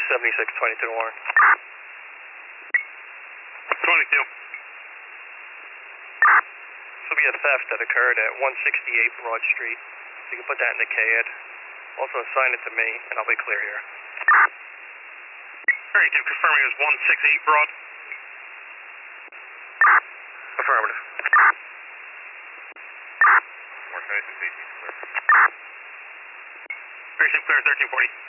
7622 to Warren. 22. This will be a theft that occurred at 168 Broad Street. So you can put that in the CAD. Also assign it to me, and I'll be clear here. Alright, Jim, confirming it was 168 Broad. Affirmative. More 26, 18, clear. Very clear, 1340.